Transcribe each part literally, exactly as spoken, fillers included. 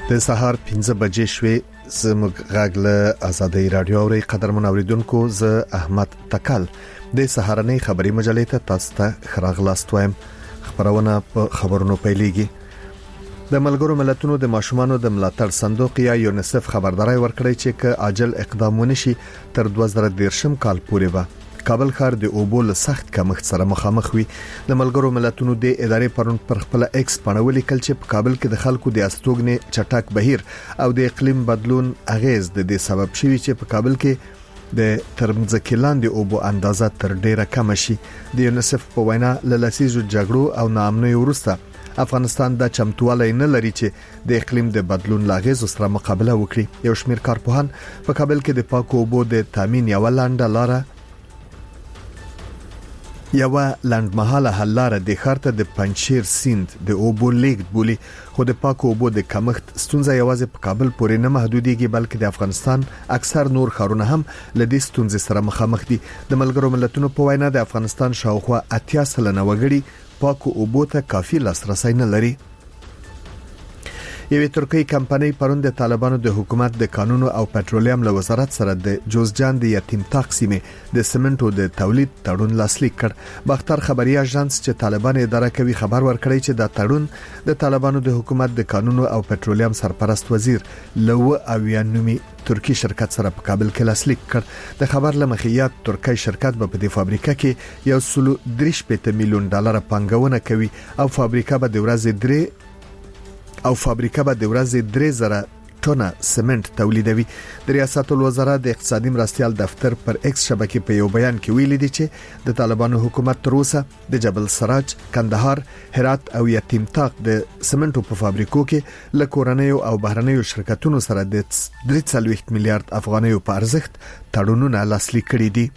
د سهار پنځه بجې شوې. زموږ غږ له آزادۍ رادیو اوري. قدرمن اوریدونکو، زه احمد تکل د سهارنۍ خبري مجلې ته تاسو ته خراغلاست وایم. خبرونه په خبرونو پیلېږي. د ملګرو ملتونو د ماشومانو د ملاتړ صندوق یا یونیسف خبرداري ورکړی چې ک عاجل اقدام ونشي تر دوه زره دیرشم کال پورې به کابل ښار د اوبو له سخت کمښت سره مخامخ وي. د ملګرو ملتونو د ادارې پرون پر خپل ایکس باندې ولیکل چې په کابل کې د خلکو د استوګنې چټک بهیر او د اقلیم بدلون اغیز د دې سبب شوی چې په کابل کې د ترمځکې لاندې اوبو اندازه تر ډیره کم شي. د یونیسف په وینا له لسیزو جګړو او ناامنۍ وروسته افغانستان د چمتووالي نه لري چې د اقلیم د بدلون لاغیز سره مقابله وکړي. یو شمېر کارپوهان په کابل کې د پاکو اوبو د تامین یو لاندې لاره یو لندمحاله حل لاره د خارته د پنځیر سیند د اوبو لیږد بولی. خو د پاکو اوبو د کمښت ستونزه یوازې په کابل پورې نه محدودېږي، بلکې د افغانستان اکثر نور ښارونه هم له دې ستونزې سره مخامخ دي. د ملګرو ملتونو په وینا د افغانستان شاوخوا اتیا سلنه وګړي پاکو اوبو ته کافي لاسرسي نه لري. یوه ترکی کمپنۍ پرون د طالبانو د حکومت د قانونو او پټرولیم له وزارت سره د جوزجان د یتیم تقسیمې د سمنټو د تولید تړون لاسلیک کړ. باختر خبري اژانس چې طالبان اداره کوي خبر ورکړی چې دا تړون د طالبانو د حکومت د قانونو او پټرولیم سرپرست وزیر لو اویانومی ترکی شرکت سره په کابل کې لاسلیک کړ. د خبر لمخیات ترکی شرکت په دې فابریکه کې یو سلو درې پنځه میلیون ډالر پانګونه کوي او فابریکه به د ورځې درې او فابریکه به د ورځې درې زره ټنه سمنټ تولیدوي. د ریاست الوزرا د اقتصادي مرستيال دفتر پر ایکس شبکې په یو بیان کې ویلي دي چې د طالبانو حکومت تر اوسه د جبل سراج، کندهار، هرات او یتیم تاق د سمنټو په فابریکو کې له کورنیو او بهرنیو شرکتونو سره د درې څلوېښت میلیارډ افغانیو په ارزښت تړونونه لاسلیک کړي دي.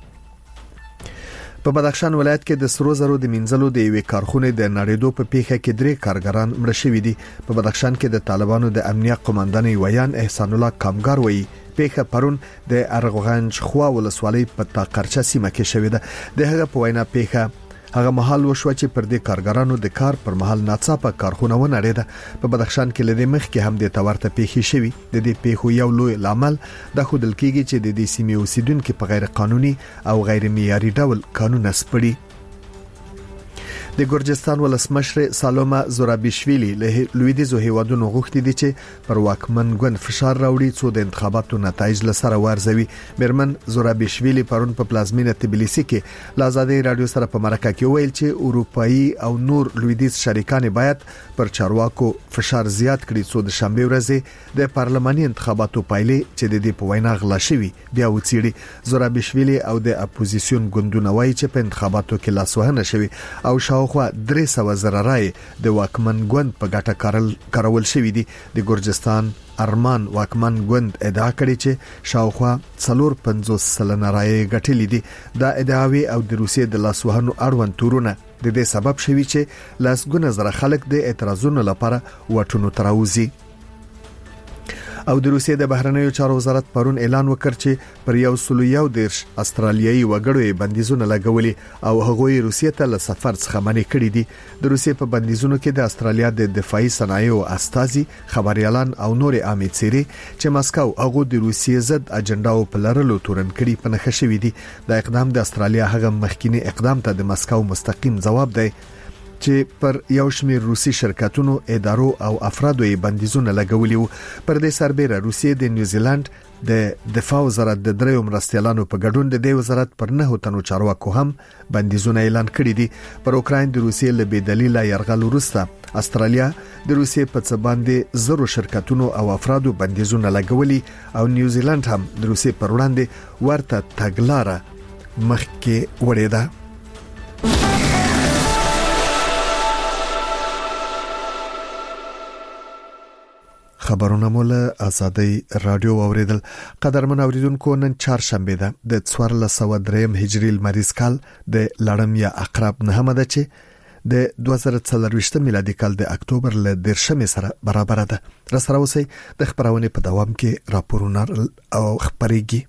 په بدخشان ولایت کې د سرو زرو د منځلو د یوې کارخونې د نړیدو په پیښه کې درې کارګران مړ شوي دي. په بدخشان کې د طالبانو د امنیه قوماندان ویان احسان الله کامګار وایي پیښه پرون د ارغوغنج خوا ولسوالۍ په تاقرچه سیمه کې شوې ده. د هغه په وینا پیښه هغه محل وشو چې پر دې کارګرانو د کار پر محل ناڅاپه کارخونه ونړیده. په بدخشان کې لدې مخ کې هم د تورته پیښې شوې. د دې پیښو یو لوی لامل د خودل کېږي چې د دې سیمې اوسیدونکو په غیر قانوني او غیر معیاري ډول قانون سپړي. د ګورجستان ولسمشر سالومه زورابیشویلی له لویدیزو هیوادونو غوښتي دي چې پر واکمن ګوند فشار راوړي څو د انتخاباتو نتایج لسره وارزوي. مرمن زورابیشویلی پرون په پلازمینه تبلیسی کې لازادي رادیو سره په مرکه کې ویل چې اروپאי او نور لویدیز شریکان باید پر چارواکو فشار زیات کړي څو د شنبه ورځې د پارلماني انتخاباتو پایلې چې د دې په وینا غلا شوی بیا وڅېړي. زورابیشویلی او د اپوزیسیون ګوندونه وایي چې په انتخاباتو کې لاسوهنه شوی او شاو خو درې سوه زره رای د واکمن ګوند په ګټه کارول شوې دي. د ګورجستان ارمان واکمن ګوند ادعا کړې چې شاوخوا څلور پنځوس سلنه رای ګټلې دي. دا ادعاوی او د روسیې د لاسوهنو اړوند تورونه د دې سبب شوی چې لاسګونه زره خلک د اعتراضونو لپاره وټونو تراوزي. او د روسیې د بهرنیو چارو وزارت پرون اعلان وکړ چې پر یو سلو یو دیرش استرالیایي وګړو بندیزونه لګولي او هغه روسیې ته له سفر څخه منع کړي دي. د روسیې په بندیزونو کې د استرالیا د دفاعي صنایعو استازي، خبريالان او نور عامې څیرې چې مسکو هغه د روسیې ضد اجنډاو په لرلو تورن کړي په نخښه شوې دي. دا اقدام د استرالیا هغه مخکینی اقدام ته د مسکو مستقیم جواب دی چې پر یو شمېر روسي شرکتونو، ادارو او افرادو یې بندیزونه لګولي وو. پر دې سربېره روسیې د نیوزیلند د دفاع وزارت د دریو مرستيالانو په ګډون د دې وزارت پر نه تنو چارواکو هم بندیزونه اعلان کړي دي. پر اوکراین د روسیې له بې دلیله يرغل وروسته استرالیا د روسیې په څ باندې زرو شرکتونو او افرادو بندیزونه لګولي او نیوزیلند هم د روسیې پر وړاندې ورته تګلاره مخکې وړې ده. خبرونه مولا آزادۍ رادیو اوریدل. قدرمن اوریدونکو، نن چهارشنبه ده د څوارلس سوه دریم هجری لمریز کال د لړم یا عقرب نهمه ده چې د دوه زره څلرویشتم میلادي کال د اکتوبر ل دیرشمې سره برابر ده. را سره اوسئ د خبرونه په دوام کې راپورونه او خبرېږي.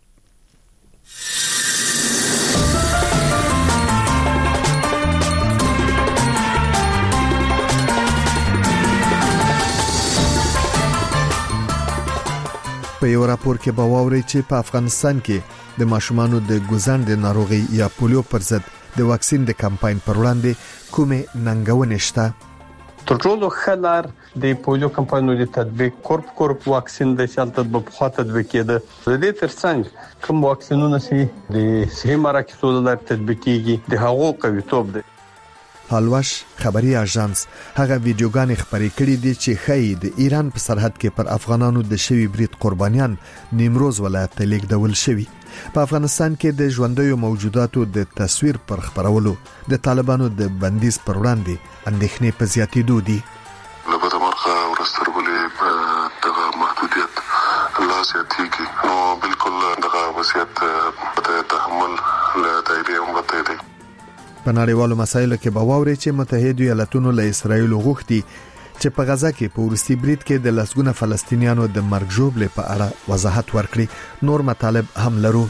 په یو راپور کې به واوري چې په افغانستان کې د ماشومانو د ګوزن د ناروغي یا پولیو پر ضد د واکسین د کمپاین پر وړاندې کومه ننګونې شته. تر ټولو خلار د پولیو کمپاینونو د تطبیق کورپ کورپ واکسین د شالت په خاطر تطبیق کېده. د دې ترڅنګ کوم واکسینونه سي د صحي مراکزو لپاره تطبیق کیږي د هغو قوي توپ دی. حالوش خبري اژانس هغه ویډیوګانې خبرې کړې دي چې خی د ایران په سرحد کې پر افغانانو د شوی برید قربانیان نیمروز ولایت ته لیږدول شوی. په افغانستان کې د ژوندیو موجوداتو د تصویر پر خبرولو د طالبانو د بندیز پر وړاندې اندېښنې په زیاتېدو دي. لبد مرخه ورسترګلې په دغه محدودیت الله زیاتېږي نو بالکل دغه وضعیت په تحمل له دایره هم وته دی. په نړیوالو مسایلو کې به واوري چې متحده ایالاتونو له اسرایل غوښتي چې په غزا کې په ورستي برید کې د لسګونه فلسطینیانو د مرګ ژوبلې په اړه وضاحت ورکړي. نور مطالب هم لرو.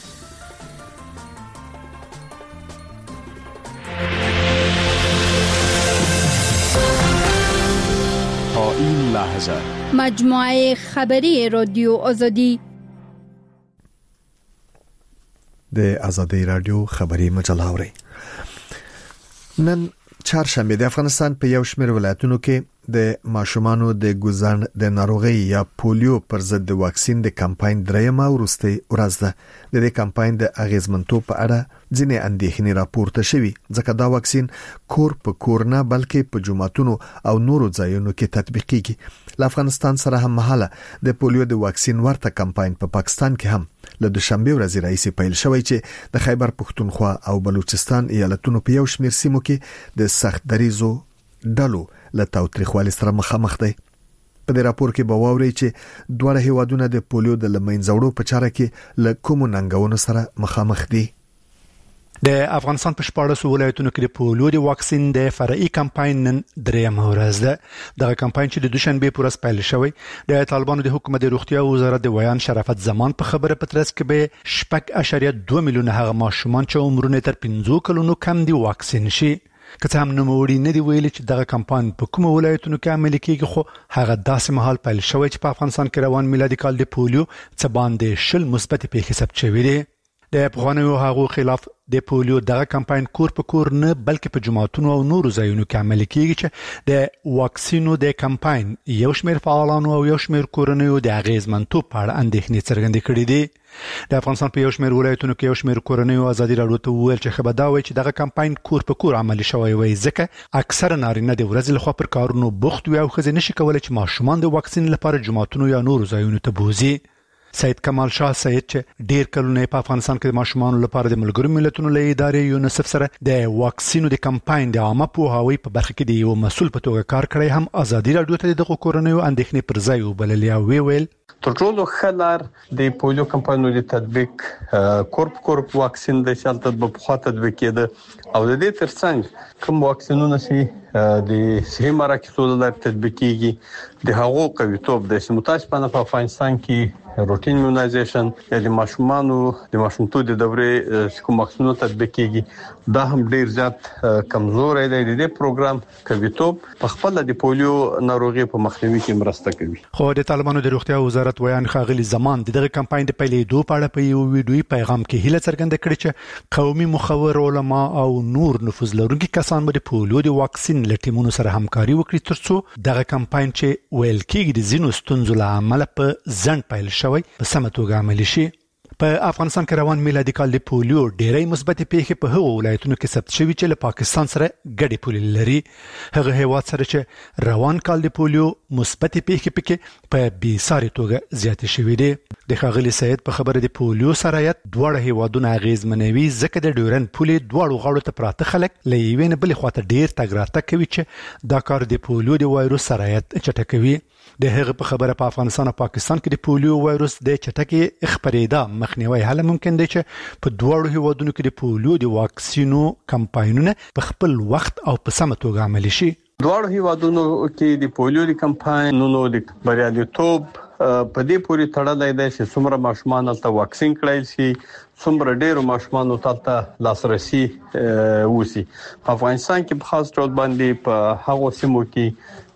تا این لحظه مجموعه خبری رادیو آزادی د آزادی رادیو خبری مجله اوري. نن چهارشنبه د افغانستان په یو شمېر ولایتونو کې د ماشومانو د ګوزن د ناروغي یا پولیو پر ضد د واکسین د کمپاین درېمه ورسته ورځ ده. د دې کمپاین د اغیزمنتوب په اړه ځینې اندېښنې راپورته شوي ځکه دا واکسین کور په کور نه بلکې په جوماتونو او نورو ځایونو کې تطبیقیږي. له افغانستان سره هم مهاله د پولیو د واکسین ورته کمپاین په پا پاکستان کې هم له دوشنبه ورځې راځي پیل شوی چې د خیبر پختونخوا او بلوچستان ایالتونو په یو شمېر سیمو کې د سخت دریزو ډلو له تاوتریخوالي سره مخامخ دي. په دې راپور کې به واوري چې دوه هیوادونه د پولیو د لمنځوړو په چاره کې له کوم ننګونو سره مخامخ دي. د افغانستان په شپاړسو ولایتونو کې د پولیو د واکسین د فرعي کمپاین نن درېمه ورځ ده. دغه کمپاین چې د دوشنبه په ورځ پیل شوی د طالبانو د حکومت د روغتیا وزارت د ویان شرافت زمان په خبره په ترڅ کې به شپږ اعشاریه دوه میلیونه هغه ماشومان چې عمرونه تر پنځه کلونو کم دي واکسین شي. که څه هم نوموړي نه دی ویلي چې دغه کمپاین په کومو ولایتونو کې عملي کیږي خو هغه داسې مهال پیل شوی چې په افغانستان کې روان میلادي کال د پولیو څه باندې شل مثبت پیښې ثبت شوې دي. د افغانانو هغو خلاف د پولیو دغه کمپاین کور په کور نه بلکې په جماعتونو او نورو ځایونو کې عملي کیږي چې د واکسینو د کمپاین یو شمېر فعالانو او یو شمېر کورنیو د اغیزمنتوب په اړه اندېښنې څرګندې کړې دي. د افغانستان په یو شمېر ولایتونو کې یو شمېر کورنیو ازادي راډیو ته وویل چې خبر دا وایي چې دغه کمپاین کور په کور عملي شوی وي ځکه اکثره نارینه د ورځې لخوا پر کارونو بوخت وي او ښځې نشي کولی چې ماشومان د واکسین لپاره جماعتونو یا نورو ځایونو ته بوزي. سید کمال شاه سید چې ډیر کلونه په افغانستان کې د ماشومان لپاره د ملګرو ملتونو له ادارې یونیسف سره د واکسینو د کمپاین د عامه پوهاوي په برخه کې د یو مسؤل په توګه کار کړی هم ازادي راډیو ته د کورنیو اندېښنې پر ځای وبللې او وی ویل تر ټولو خلار د پولیو کمپاینونو د تطبیق کورپ کورپ واکسین د شالت په خاطر تطبیق کېده او د دې ترڅنګ کوم واکسینونه سي د صحي مراکزو لپاره تطبیق کیږي د هغو قوي توپ د سیمتاج په افغانستان کې روټین ایمونایزیشن یا د ماشومانو د ماشومتوب د دورې کوم واکسینونه تطبیق کیږي دا هم ډیر زیات کمزوري دی. د دې پروګرام قوي توپ په خپل د پولیو ناروغي په مخنیوي کې مرسته کوي. خو د طالبانو د روغتیا وزارت ویان خاغلی زمان دغه کمپاین د پیلېدو په اړه په یو ویډیوي پیغام کې هیله څرګنده کړې چې قومي مخور علما او نور نفوذ لرونکي کسان به د پولیو د واکسین لټیمونو سره همکاري وکړي ترڅو دغه کمپاین چې ویل کېږي د زینو ستونزو له امله په ځنډ پیل شوی په سمه توګه عملي شي. په افغانستان کې روان میلادي کال د پولیو ډېرې مثبت پیښې په هغو ولایتونو کې ثبت شوي چې له پاکستان سره ګډې پولې لري. هغه هیواد سره چې روان کال د پولیو مثبت پیښې پکې په بې ساري توګه زیاتې شوې دي. د ښاغلي سید په خبره د پولیو سرایت دواړه هیوادونه اغیزمنوي ځکه د ډیورن پولې دواړو غاړو ته پراته خلک له یوې نه بلې خواته ډېر تګ راتګ کوي چې دا کار د پولیو د وایروس سرایت چټکوي. د هغه په خبره په افغانستان او پاکستان کې د پولیو وایروس د چټکې خپرېدا مخنیوي هله ممکن دی چې په دواړو هیوادونو کې د پولیو د واکسینو کمپاینونه په خپل وخت او په سمه توګه عملي شي. دواړو هیوادونو کې د پولیو د کمپاینونو د بریالیتوب په دې پوری تړلې ده چې څومره ماشومان ته واکسین کړای شي څومره ډېر ماشومان ته لاسرسي وسی. په افغانستان کې په خاص ډول باندې په هغو سیمو کې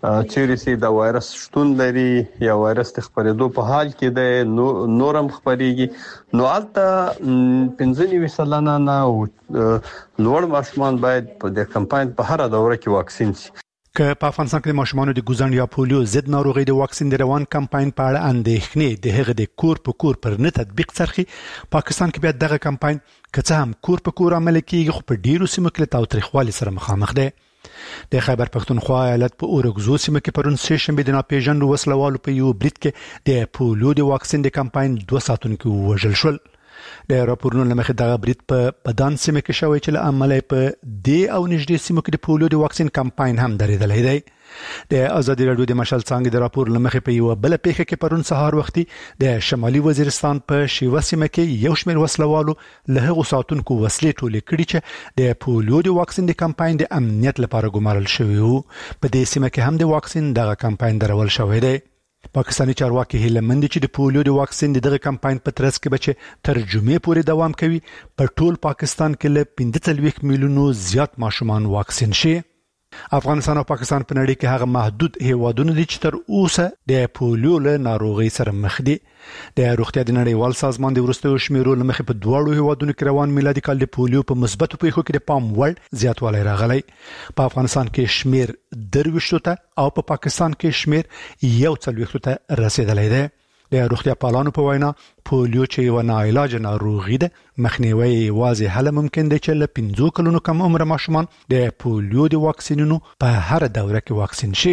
چیرې سي د وایرس شتون لري یا وایرس د خپرېدو په حال کې د نورم خپريږي نو البته پنځه نوي سلنه نه لوړ ماشومان باید په د کمپاین په هر دوره کې واکسین شي. که په افغانستان کې د ماشومانو د ګوزن یا پولیو ضد ناروغي د واکسین د روان کمپاین په اړه اندېښنې د هغه د کور په کور پر نه تطبیق سرخي پاکستان کې بیا دغه کمپاین که هم کور په کور عمل کیږي خو په ډیرو سیمو کې له تاوتریخوالي سره مخامخ دی. د خیبر پښتونخوا ایالت په اورګزو سیمه کې پرون سه شنبه د ناپېژاندو وسلوالو په یو برید کې د پولیو د واکسین د کمپاین دوه ساعتونکو وژل شول. د راپورونو لمخې دغه برید په بدن سیمه کې شوی چې له عمله په دی او نږدې سیمو کې د پولیو د واکسین کمپاین هم درېدلی دی. د ازادي رادیو د مشال څنګه د راپور لمخې په یو بل پیښه کې پرون سهار وختي د شمالي وزیرستان په شیوا سیمه کې یو شمېر وسلوالو له هغو ساتونکو وسلې ټولې کړې چې د پولیو د واکسین د کمپاین د امنیت لپاره ګمارل شوی وو. په دې سیمه کې هم د واکسین دغه کمپاین درول شوی دی. پاکستاني چارواکي هیله مند چې د پولیو د واکسین دغه کمپاین په ترڅ کې بچي تر جمعې پورې دوام کوي په ټول پاکستان کې له پنځه څلوېښت میلیونو زیات ماشومان واکسین شي. افغانستان او پاکستان په نړۍ کې هغه محدود هیوادونه دي چې تر اوسه د پولیو له ناروغي سره مخ دي. د روغتیا د نړیوال سازمان د وروستیو شمیرو لمخې په دواړو هیوادونو کې روان میلادي کال د پولیو په مثبتو پیښو کې د پام وړ زیاتوالی راغلی. په افغانستان کې شمیر درویشتو ته او په پاکستان کې شمیر یو څلوېښتو ته رسیدلی دی. د روغتیا پالانو په وینا پولیو چې یو ناعلاج ناروغي ده مخنیوي یوازې هله ممکن دی چې له پنځو کلونو کم عمر ماشومان د پولیو د واکسینونو په هر دوره کې واکسین شي.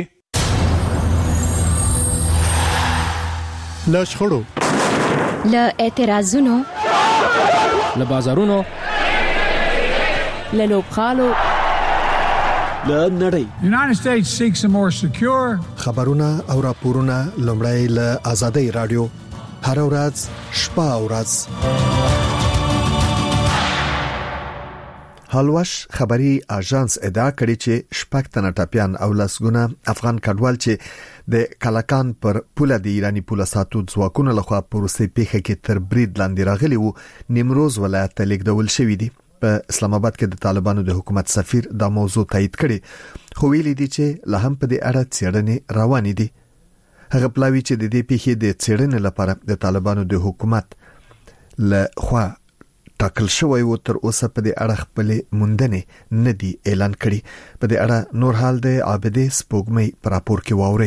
له شخړو له اعتراضونو له بازارونو له لوبغالو له نړۍ The United States seeks a more secure خبرونه او راپورونه لومړی له آزادۍ رادیو هر ورځ شپه او ورځ هلوش خبري اژانس ادعا کړې چې شپږ تنه ټاپیان او لسګونه افغان کډوال چې د کلاکان پر پوله د ایرانی پوله ساتو ځواکونو لخوا پروسې پیښه کې تر برید لاندې راغلي وو نیمروز ولایت ته لیږدول شوی دي. په اسلام آباد کې د طالبانو د حکومت سفیر دا موضوع تایید کړي خو ویلي دي چې له هم په دې اړه څېړنې روانې دي. هغه پلاوی چې د دې پیښې د څېړنې لپاره د طالبانو د حکومت له خوا ټاکل شوی و تر اوسه په دې اړه خپل موندنې نه دي اعلان کړي. په دې اړه نور حال د عابدې سپوږمۍ په راپور کې واوري.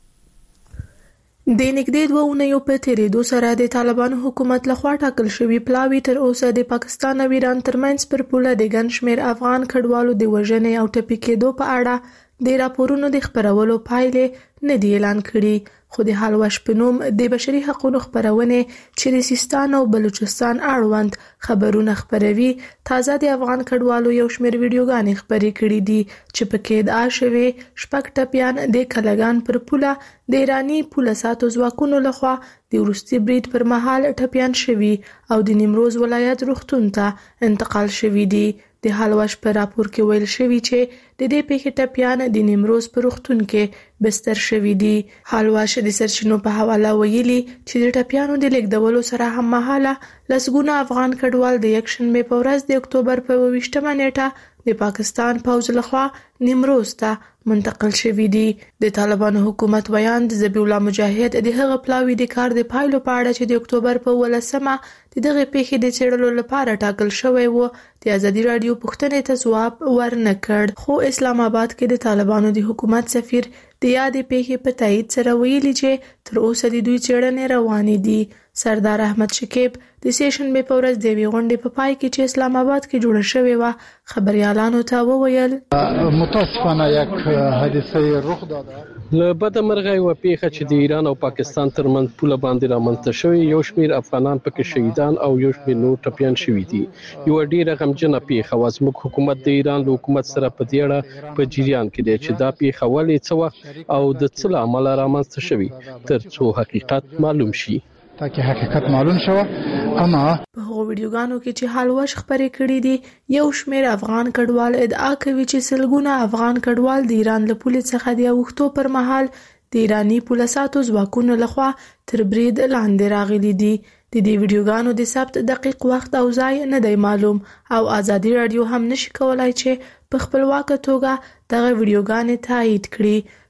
د نږدې دوه اونیو په تیریدو سره د طالبانو حکومت لخوا ټاکل شوی پلاوی تر اوسه د پاکستان او ایران ترمنځ پر پوله د ګڼ شمېر افغان کډوالو د وژنې او ټپي کېدو په اړه د راپورونو د خپرولو پایلې نه دي اعلان کړي. خو د حلوش په نوم د بشري حقوقو خپرونه چې د سیستان او بلوچستان اړوند خبرونه خپروي تازه د افغان کډوالو یو شمېر ویډیوګانې خپرې کړې دي چې پکې ادعا شوی شپږ ټپیان د کلګان پر پوله د ایرانی پوله ساتو ځواکونو لخوا د وروستي برید پر مهال ټپیان شوي او د نیمروز ولایت روغتون ته انتقال شوي دي. د حلوش په راپور کې ویل شوی چې د دې پیښې ټپیان د نیمروز په روغتون کې بستر شوي دي. حلوش د سرچینو په حواله ویلي چې د ټپیانو د لیږدولو سره هم مهاله لسګونه افغان کډوال د یک شنبه په ورځ د اکتوبر په اوویشتمه نیټه د پاکستان پوځ لخوا نیمروز ته منتقل شوي دي. د طالبانو حکومت بیان د ذبیح الله مجاهد د هغه پلاوی د کار د پایلو په اړه چې د اکتوبر په ولسمه د دغه پیښې د څېړلو لپاره ټاکل شوی و د ازادي رادیو پوښتنې ته ځواب ورنه کړ. خو اسلام آباد کې د طالبانو د حکومت سفیر د یادې پیښې په تایید سره ویلي چې تر اوسه د دوی څېړنې روانې دي. سردار احمد شکیب د سیشنبه په ورځ د وی غونډې په پای کې چې اسلام آباد کې جوړه شوې و خبريالانو ته وویل متاسفانه یک حادثه رخ داده له بده مرغه یو پیښه چې د ایران او پاکستان ترمنځ پوله باندې رامنځته شوې یو شمېر افغانان پکې شهیدان او یو شمېر نور ټپیان شوي دي. یو ډیره غمجنه پیښه و. زموږ حکومت د ایران له حکومت سره په دې اړه په جریان کې دی چې دا پیښه ولې څه وخت او د څه له امله رامنځته شوې تر څو حقیقت معلوم شي تاکي حقیقت معلوم شوه. اما په هغو ویډیوګانو کې چې حلوش خپرې کړې دي یو شمېر افغان کډوال ادعا کوي چې سلګونه افغان کډوال د ایران له پولې څخه د اوښتو پر مهال د ایرانی پوله ساتو ځواکونو لخوا تر برید لاندې راغلي دي. د دې ویډیوګانو د ثبت دقیق وخت او ځای نه دی معلوم او ازادي رادیو هم نشي کولای چې په خپلواکه توګه دغه ویډیوګانې تایید کړي.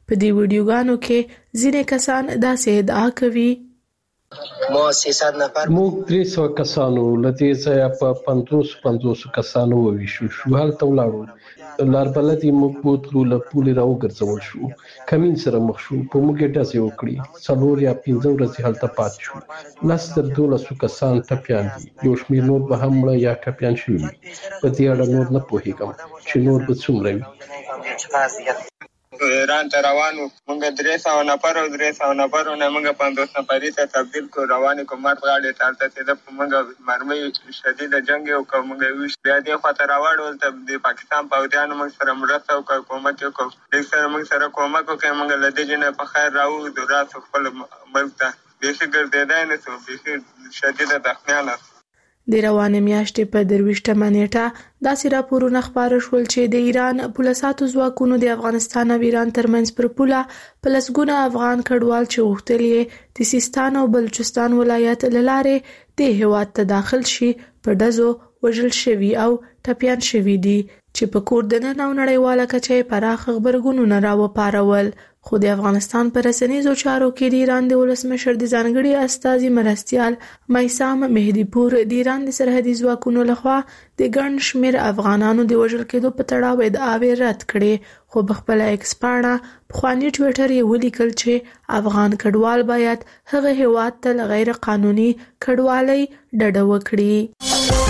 په دې ویډیوګانو کې ځینې کسان داسې ادعا کوي مؤسسات نفر موږ درې سوه کسانو لدې ځای په پنځوس پنځوس کسانو وویشو شو هلته ولاړو لار بلدي موږ بوتلو له پولې راوګرځول شو کمین سره مخ شو په موږ ډزې وکړي څلور یا پنځه ورځې هلته پات شو لس تر دولسو کسان ټپیان دي یو شمېر نور به هم مړه یا ټپیان شوي په دې اړه نور نه پوهېږم چې نور به څومره وي ایران ته روانو موږ درې سوه نفر او درې سوه نفرو نه موږ پنځوس نفري ته تبدیل کړو روان یې کومات غاړې ته هلته چې ده په موږ مرمۍ شدیده جنګ یې وکړو موږ یې ویشت بیا دې خوا ته راواړول ته د پاکستان پوځیانو موږ سره مرسته وکړه کومک یې وکړو لږ سره موږ سره کومک وکړی موږ له دې جنه په خیر راووځو راسو خپل ملک ته بیخي ګرځېدی نه سو بیخي شدیده زخمیان است د روانې میاشتې په درویشتمه نیټه داسې راپورونه خپاره شول چې د ایران پولیساتو ځواکونو د افغانستان او ایران ترمنځ پر پوله په لسګونه افغان کډوال چې غوښتل یې د سیستان او بلوچستان ولایت له لارې دې هېواد ته داخل شي په ډزو وژل شوي او ټپیان شوي دي چې په کور دننه او نړیواله کچه یې پراخ غبرګونونه راوپارول خو د افغانستان په رسنیزو چارو کې د ایران د ولسمشر د ځانګړي استازي مرستیال میثام مهدي پور د ایران د سرحدي ځواکونو لخوا د ګڼ شمېر افغانانو د وژل کېدو په تړاو ادعاوې رد کړې خو په خپله ایکس پاڼه پخواني ټویټر یې ولیکل چې افغان کډوال باید هغه هېواد ته له غیر قانوني کډوالۍ ډډه وکړي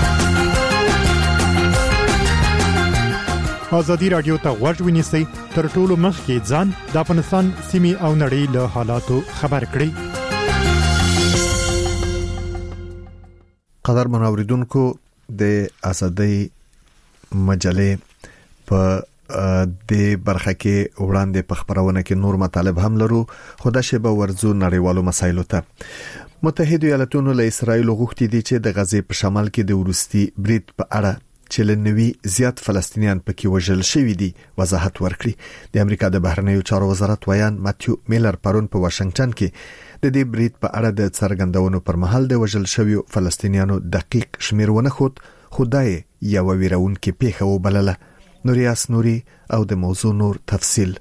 ازادي رادیو ته غوږ ونیسئ تر ټولو مخکې ځان د افغانستان سیمې او نړۍ له حالاتو خبر کړئ. قدر منوریدونکو د ازادي مجلې په د برخه کې وړاندې په خبرونه کې نور مطالب هم لرو خو د شبه ورزو نړیوالو مسایلو ته متحده ایالاتونو له اسرایل غوښتي دي چې د غزې په شمال کې د ورستي برید په اړه چې لنوي زیات فلسطینیان پکې وژل شوي دي وضاحت ورکړي. د امریکا د بهرنیو چارو وزارت ویان ماتیو میلر پرون په واشنگټن کې د دې برید په اړه د څرګندونو پر مهال د وژل شویو فلسطینیانو دقیق شمیرونه خود خدای یو ویرونکې پیښه وبلله. نوریاس نوري او د موضوع نور تفصیل.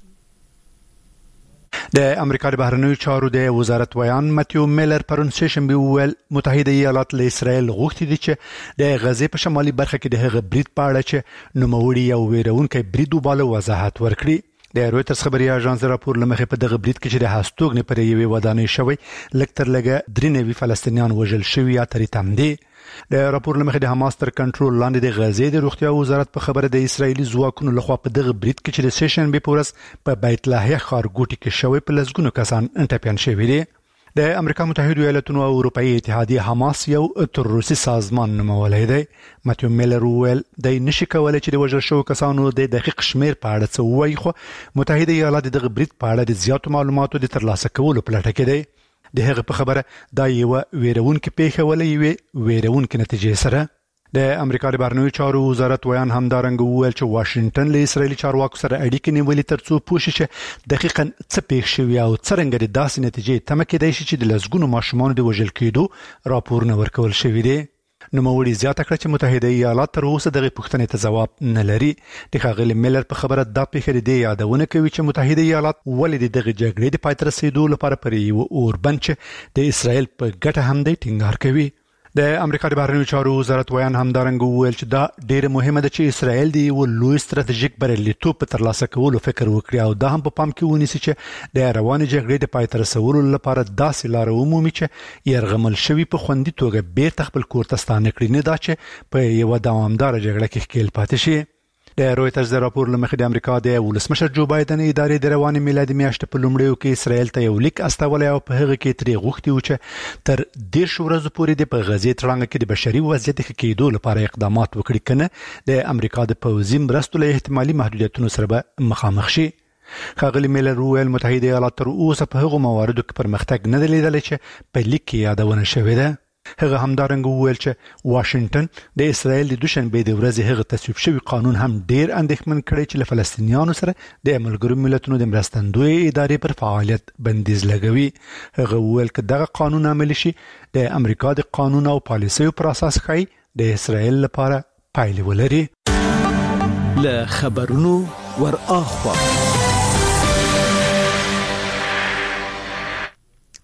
د امریکا د بهرنیو چارو د وزارت ویان ماتیو میلر پرون سشنبه ویل متحده ایالات له اسرائیل غوښتي دي چې د غزې په شمالي برخه کې د هغه برید په اړه چې نوموړي یو ویرونکې برید وباله وضاحت ورکړي. د رويټرز خبري اژانس راپور لمخې په دغه برید کې چې د هاستوګنې پر یوې ودانۍ شوی لکتر لګه درې نوي فلسطینیان وژل شوي یا ترې تم دي. د راپور لمخې د حماس تر کنټرول لاندې د غزې د روغتیا وزارت په خبره د اسرایلی ځواکونو لخوا په دغه برید کې چې د سیشن به پورس په بیت لاهیا ښارګوټي کې شوی په لسګونو کسان ټپیان شوي دي. د امریکا متحده ایالاتونو او اروپאי اتحادیه حماس یو تروریستي سازمان نومولای دی. ماتیو میلر ویل د نشي کولای چې د وژل شوو کسانو د دقیق شمیر په اړه څه وایي خو متحده ایالات دغه برید په اړه د زیاتو معلوماتو د ترلاسه کولو په لټه کې دی. د هغه په خبره دا یو ویرونکې پیښه ولې وی ویرونکې نتیجې سره. د امریکا د بهرنیو چارو وزارت ویان همدارنګ وویل چې واشنگټن له اسرایلی چارواکو سره اړیکې نیولې ترڅو پوه شي چې دقیقاً څه پیښ شوی او څرنګه د داسې نتیجې تمه کېدای شي چې د لسګونو ماشومانو د وژل کېدو راپورونه ورکول شوي دي. نوموړي زیاته کړه چې متحده ایالات تر اوسه دغه پوښتنې ته ځواب نه لري. د ښاغلي میلر په خبره دا پیښه د یادونه کوي چې متحده ایالات ولې دغه جګړې د پای ته رسیدو لپاره پر یو اوربند چې د اسرایل په ګټه هم دی ټینګار کوي. د امریکا د بهرنیو چارو وزارت ویان همدارنګ وویل چې دا ډیره مهمه ده چې اسرائیل د یو لوی ستراتیژیک بریالیتوب په ترلاسه کولو فکر وکړي او دا هم په پام کې ونیسي چې د روانې جګړې د پای ته رسولو لپاره داسې لار ومومي چې یرغمل شوی په خوندي توګه بیرته خپل کور ته ستانه کړي نه دا چې په یو دوامدار جګړه کې ښکیل پاتې شي. د رويټرز د راپور لمخې د امریکا د ولسمشر جو بایدن ادارې د روانې میلادي میاشتې په لومړیو کې اسرائیل ته یو لیک استولی او په هغه کې ترې غوښتي و چې تر دېرش ورځو پورې د په غزې تړانګه کې د بشري وضعیت ښه کېدو لپاره اقدامات وکړي کنه د امریکا د پوځي مرستو له احتمالي محدودیتونو سره به مخامخ شي. ښاغلي میلر وویل متحده ایالات تر اوسه په هغو مواردو کې پرمختګ نه دی لیدلی چې په لیک کې یادونه شوې ده. هغه همدارنګ وویل چې واشنگټن د اسرائیل د دوشنبه د ورځې هغه تصویب شوی قانون هم ډیر اندېښمن کړی چې له فلسطینیانو سره د ملګرو ملتونو د مرستندوی ادارې پر فعالیت بندیز لګوي. هغه وویل چې دغه قانون عملي شي د امریکا د قانون او پالیسیو پر اساس ښایي د اسرائیل لپاره پایلې ولري. له خبرونو ور اخوا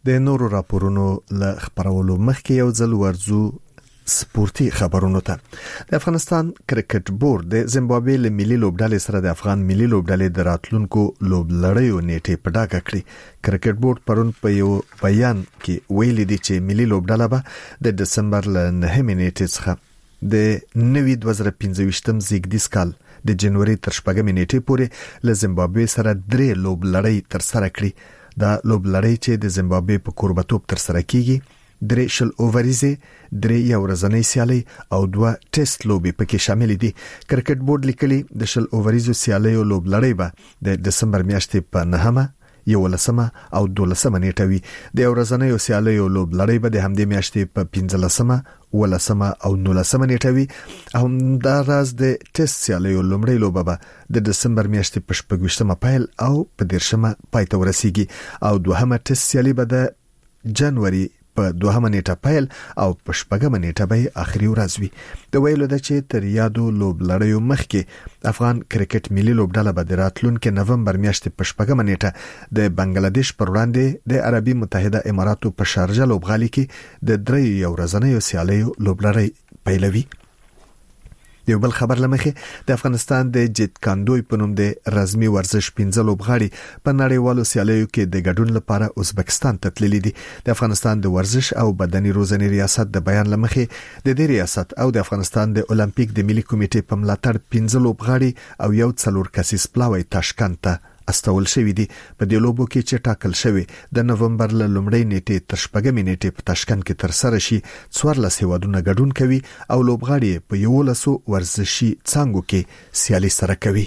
د نورو راپورونو ل خبرولو مخکې یو ځل ورزو سپورتي خبرونو ته. د افغانستان کرکټ بورډ د زیمبابوې له ملي لوبډلې سره د افغان ملي لوبډلې د راتلونکو لوبلړیو نیټه په ډاګه کړې. کرکټ بورډ پرون په یو بیان کې ویلي دی چې ملي لوبډله به د دسمبر له نهمې نیټې څخه د نوي دوه زره پنځه ویشتم زیږدیز کال د جنوري تر شپږمې نیټې پورې له زیمبابوې سره درې لوبلړۍ تر سره کړې. دا لوبلړۍ چې د زیمبابوې په کوربتوب تر سره کیږي درې شل اووریزه درې یو ورځنۍ سیالي او دوه ټیسټ لوبي پکې شامل دي. کرکټ بورډ لیکلي د شل اووریزو سیالیو لوبلړۍ به د دسمبر میاشتې په نهمه یولسمه او دولسمه نیټه وي. د ورځنۍ سیالیو لوبلړۍ به د همدې میاشتې په پنځلسمه ولسمه او نولسمه نیټه وي. هم دا راز د ټیسټ سیالیو لومړۍ لوبه به د دسمبر میاشتې په شپږویشتمه پیل او په دیرشمه پای ته ورسیږي او دوهمه ټیسټ سیالي به د جنوري په دوهمه نیټه پیل او په شپږمه نیټه به اخري ورځ وي. د ویلو د چې تر یادو لوبلړیو مخکې افغان کرکټ ملي لوبډله به د راتلونکو نومبر میاشتې په شپږمه نیټه د بنگلاديش پر وړاندې د عربي متحده اماراتو په شارجه لوبغالي کې د درې یو ورځنیو سیالیو لوبلړی پیلوي. یو بل خبر لمخه د افغانستان د جیت کاندوی په نوم د رزمي ورزش پنځه لوبغاړي په نړیوالو سیالیو کې د ګډون لپاره ازبکستان ته تللي دي. د افغانستان د ورزش او بدني روزنې ریاست د بیان لمخه د دې ریاست او د افغانستان د اولمپیک د ملي کمیټې په ملاتړ پنځه لوبغاړي او یو څلور کسیز پلاوی تاشکند ته استول شوی دي. په دې لوبو کې چې ټاکل شوی د نومبر له لومړۍ نیټې تر شپږمې نیټې په تاشکند کې تر سره شي څوارلس هیوادونه ګډون کوي او لوبغاړي په یولسو ورزشي څانګو کې سیالي سره کوي.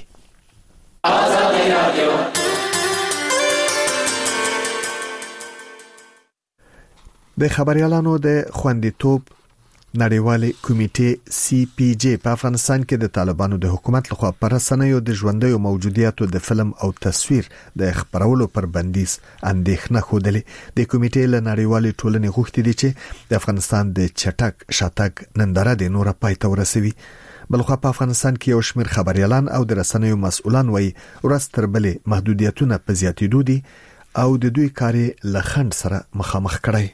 د خبريالانو د خوندیتوب نړیوالې کمیټې سی پی جی په افغانستان کې د طالبانو د حکومت لخوا پر رسنیو د ژوندیو موجودیاتو د فلم او تصویر د خبرولو پر بندیز اندېښنه خوده. د کمیټې له نړیوالې ټولنې غوښتي دي چې د افغانستان د چټک شاتګ ننداره د نور پای ته ورسوي. بلخو په افغانستان کې یو شمېر خبريالان او د رسنیو مسؤلان وایي ورځ تر بلې محدودیتونه په زیاتېدو دي او د دوی کاري لخند سره مخامخ کړي.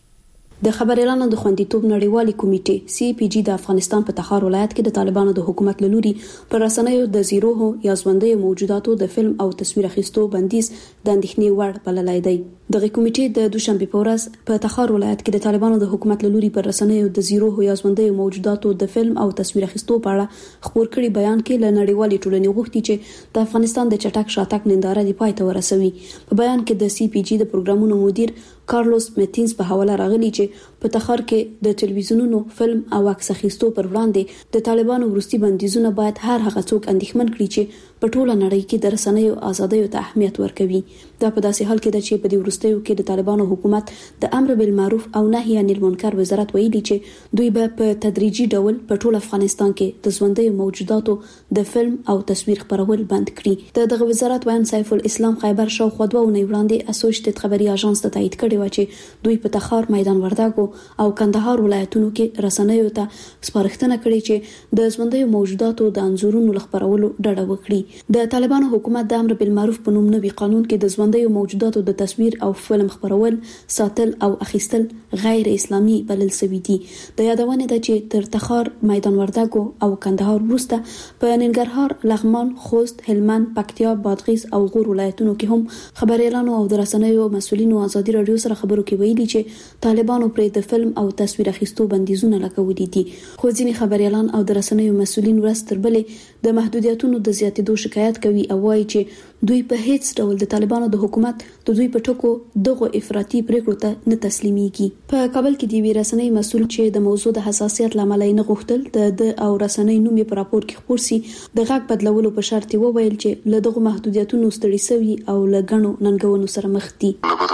د خبريالانو د خوندیتوب نړیوالې کمیټې سی پی جی د افغانستان په تخار ولایت کې د طالبانو د حکومت لوري پر رسنیو د زیروه یا ژوندۍ موجوداتو د فلم او تصویر اخیستو بندیز د اندېښنې وړ بللی دی. دغه کمیټې د دوشنبه په ورځ په تخار ولایت کې د طالبانو د حکومت لوري پر رسنیو د زیروه یا ژوندۍ موجوداتو د فلم او تصویر اخیستو په اړه خبر کړي بیان کې له نړیوالې ټولنې غوښتي چې د افغانستان د چټک شاتګ ننداره دی پای ته ورسوي. په بیان کې د سی پی جی د پروګرامونو مدیر کارلوس میتینز په حواله راغلی چې په تخار کې د ټلویزیونونو فلم او عکس اخیستو پر وړاندې د طالبانو وروستي بندیزونه باید هر هغه څوک اندېښمن کړي چې په ټوله نړۍ کې د رسنیو ازادۍ ته اهمیت ورکوي. دا په داسې حال کې ده چې په دې وروستیو کې د طالبانو حکومت د امر بالمعروف او نهي عن المنکر وزارت ویلي چې دوی به په تدریجي ډول په ټوله افغانستان کې د ژوندۍ موجوداتو د فلم او تصویر خبرول بند کړي. د دغه وزارت وایي سیف الاسلام خیبر شاوخوا دوه اونۍ وړاندې اسوسییټډ خبري اژانس ته تایید کړی و چې دوی په تخار، میدان وردګو او کندهار ولایتونو کې رسنیو ته سپارښتنه کړې چې د ژوندۍ موجوداتو د انځورونو خبرولو ډډه وکړي. د طالبانو حکومت د امر بالمعروف په نوم نوي قانون کې د ژوندۍ موجوداتو د تصویر او فلم خبرول، ساتل او اخیستل غیر اسلامي بلل شوی دي. د یادونه ده چې تر تخار، میدان وردګو او کندهار وروسته په ننګرهار، لغمان، خوست، هلمند، پکتیا، بادغیس او غور ولایتونو کې هم خبريالانو او د رسنیو مسؤلینو ازادي رادیو سره خبرو کې ویلي چې طالبانو پر د فلم او تصویر اخیستو بندیزونه لګولي دي. خو ځینې خبريالان او د رسنیو مسؤلین ورځ تر بلې د محدودیتونو د زیاتېدو شکایت کوي او وایي چې دوی په هیڅ ډول د طالبانو د حکومت د دوی په ټکو دغه افراطي پریکړو ته نه تسلیميږي. په کابل کې دی رسنۍ مسؤل چې د موضوع د حساسیت لامل نه غوښتل د او رسنۍ نوم په راپور کې خبر سي د غږ بدلولو په شرط وویل چې له دغه محدودیتونو ستړي سوي او له غنو ننګونو سره مخ دي.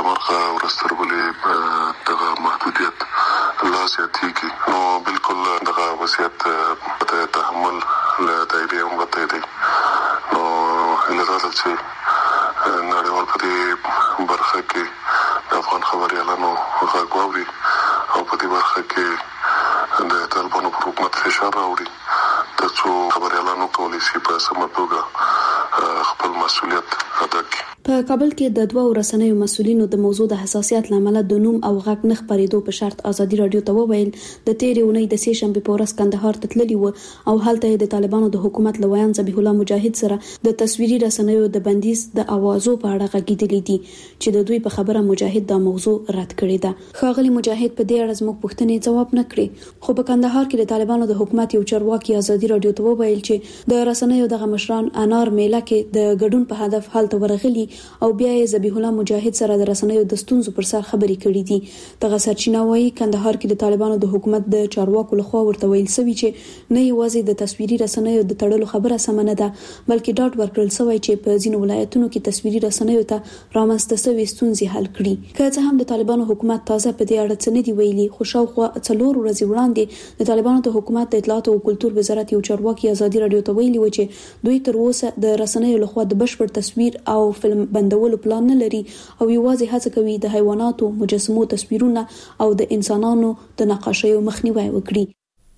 دغه محدودیت لا زیاتېږي نو بالکل دغه وضعیت په تحمل له دایره هم غته دی. نو لږه چې نړیوال په دې برخه کې د افغان خبريالانو غږ واوري او په دې برخه کې د طالبانو پر حکومت فشار راوړي ترڅو خبريالانو کولی شي په سمه توګه خپل مسؤلیت ادا کړي. په کابل کې د دوه رسنیو مسؤلینو د موضوع د حساسیت لامل د نوم او غږ نه خبرېدو په شرط ازادي رادیو ته وویل د تیرې اونۍ د سې شنبې په ورځ کندهار ته تللی و او هلته د طالبانو د حکومت لویان ذبیح الله مجاهد سره د تصویري رسنیو د بندیز د اوازو په اړه غږیدلې دي چې د دوی په خبره مجاهد د موضوع رد کړې ده. ښاغلي مجاهد په دې اړه زموږ پوښتنې جواب نه کړې، خو په کندهار کې د طالبانو د حکومت یو چارواکي ازادي رادیو ته وویل چې د رسنیو د مشران انار میله کې د ګډون په هدف هلته ورغلي او بیا یې ذبیح الله مجاهد سره د رسنیو د ستونزو پر سر خبرې کړې دي. دغه سرچینه وايي کندهار کې د طالبانو د حکومت د چارواکو لخوا ورته ویل شوی چې نه یوازې د تصویري رسنیو د تړلو خبره سم نه ده بلکې ډاډ ورکړل شوی چې په ځینو ولایتونو کې تصویري رسنیو ته رامنځته شوې ستونزې حل کړي. که څه هم د طالبانو حکومت تازه په دې اړه څه نه دی ویلي، خو شاوخوا څلور ورځې وړاندې د طالبانو د حکومت د اطلاعات او کلتور وزارت یو چارواکي ازادي رادیو ته ویلي و چې دوی تر اوسه د رسنیو لخوا د بشپړ تصویر او فلم بندولو پلان نه لري او یوازې هڅه کوي د حیواناتو، مجسمو تصویرونه او د انسانانو د نقاشیو مخنیوي وکړي.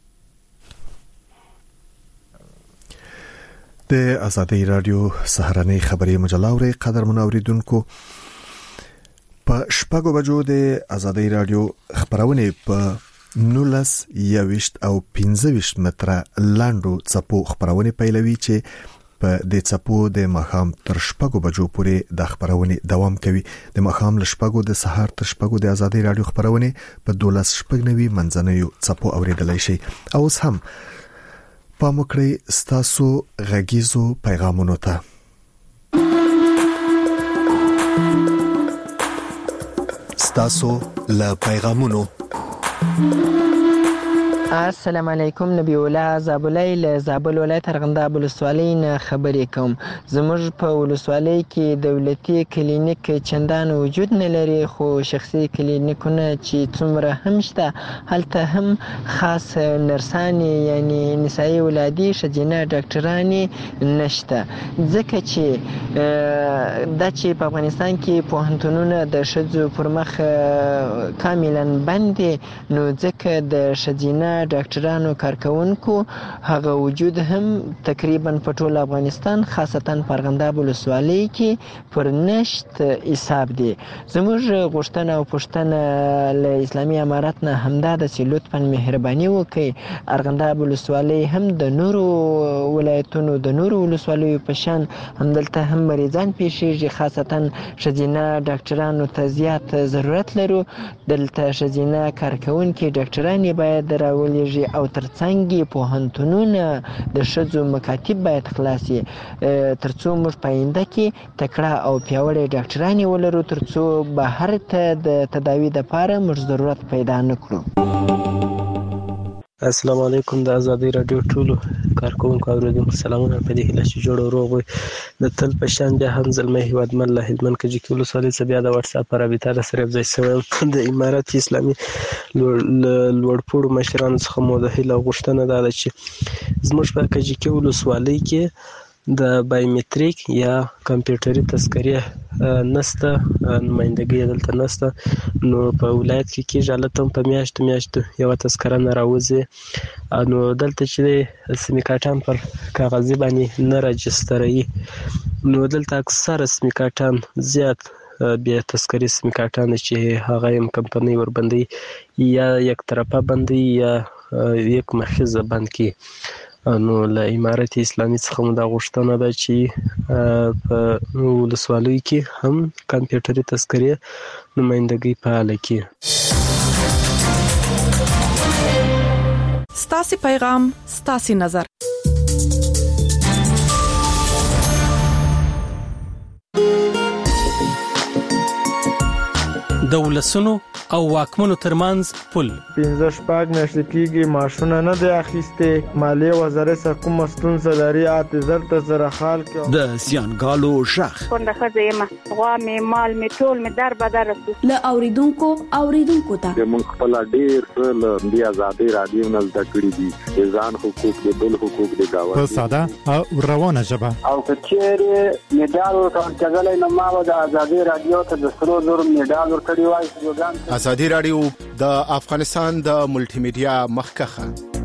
د آزادۍ رادیو سهارنۍ خبري مجله اوري قدر منوریدونکو په شپږو بجو د آزادۍ رادیو خبرونه په نولس یويشت او پنځه ویشت متره لاندو څپو خبرونه پیلوي چې په د څپو د ماښام تر شپږو بجو پورې د خبرونه دوام کوي. د ماښام ل شپږو د سهار تر شپږو د آزادۍ رادیو خبرونه په دولس شپږنوي منځنوي څپو اوریدلای شي. او اوس هم پام وکړئ ستاسو غږیزو پیغامونو ته. ستاسو ل پیغامونو. السلام علیکم، نبی الله زابلای له زابل ولایت ارغنداب ولسوالۍ نه خبرې کوم. زموږ په ولسوالۍ کې دولتي کلینیک چندان وجود نه لري، خو شخصي کلینیکونه چې څومره هم شته هلته هم خاص نرسانې یعنی نسایي ولادي ښځینه ډاکټرانې نشته، ځکه چې دا چې په افغانستان کې پوهنتونونه د ښځو پر مخ کاملا بند دي، نو ځکه د ښځینه ډاکټرانو کارکونکو هغه وجود هم تقریبا په ټول افغانستان خاصتا په ارغنداب ولسوالۍ کې پر نشت حساب دي. زموږ غوښتنه او پوښتنه له اسلامي امارت نه همدا ده چې لطفا مهرباني وکړي ارغنداب ولسوالۍ هم د نورو ولایتونو د نورو ولسوالیو په شان همدلته هم مریضان پیښیږي، خاصتا ښځینه ډاکټرانو ته زیات ضرورت لرو. دلته ښځینه کارکونکي ډاکټرانې باید راو ولېږي او ترڅنګ پوهنتونونه د ښځو مکاتب باید خلاص شي ترڅو موږ په آینده کې تکړه او پیاوړې ډاکټرانې ولرو، ترڅو بهر ته د تداوي لپاره موږ ضرورت پیدا نه کړو. السلام علیکم، د آزادۍ رادیو ټولو کارکونکو اوریدونکو سلامونه. په دې هیله چې جوړ او روغ وي. د تل په شان بیا هم زلمی هیوادمن له هلمند کجکي ولسوالۍ څخه بیا د واتس اپ رابطه له سره ځای شوی د امارت اسلامي لوړپوړو مشرانو څخه مو د هیله غوښتنه ده چې زموږ په کجکي ولسوالۍ کې د بایومټریک یا کمپیوټري تذکرې نسته، نمایندګي دلته نسته، نو په ولایت کې کېږي هلته هم په میاشتو میاشتو یوه تذکره نه راوځي، نو دلته چې سیمې کارټان پر کاغذي باندې نه راجستروي، نو دلته اکثره سیمې کارټان زیات بیا تذکرې سیمې کارټان چې هغه هم کمپنۍ وربندوي یا یک طرفه بندوي یا یک مخیزه بند کی. نو له امارت اسلامي څخه مو دا غوښتنه ده چې په ولسوالیو کې هم کمپیوټري تذکرې نمایندګي فعاله کړي. ستاسو پیغام ستاسو نظر. د ولسونو او واکمنو ترمنځ پل پنځه شپږ میاشتې کېږي ماشونه نه دی اخیستې، مالیې وزارت څخه کومه ستونزه لري اته زر ته زره خال کې د سیانګالو شخ څنګه ښځه یم غوا مې مال مې ټول مې در بدر رسو له اوریدونکو اوریدونکو ته موږ خپل ډیر څه له دې آزادۍ رادیو نه زده کړي دي، ځان حقوق دي، بل حقوق دي گاوه په ساده او روانه ژبه. او کچېره میډال ورکړل نو ما د آزادۍ رادیو ته د سرو زر میډال ورکړی وای. آزادۍ رادیو د افغانستان د ملټي میډیا مخکخه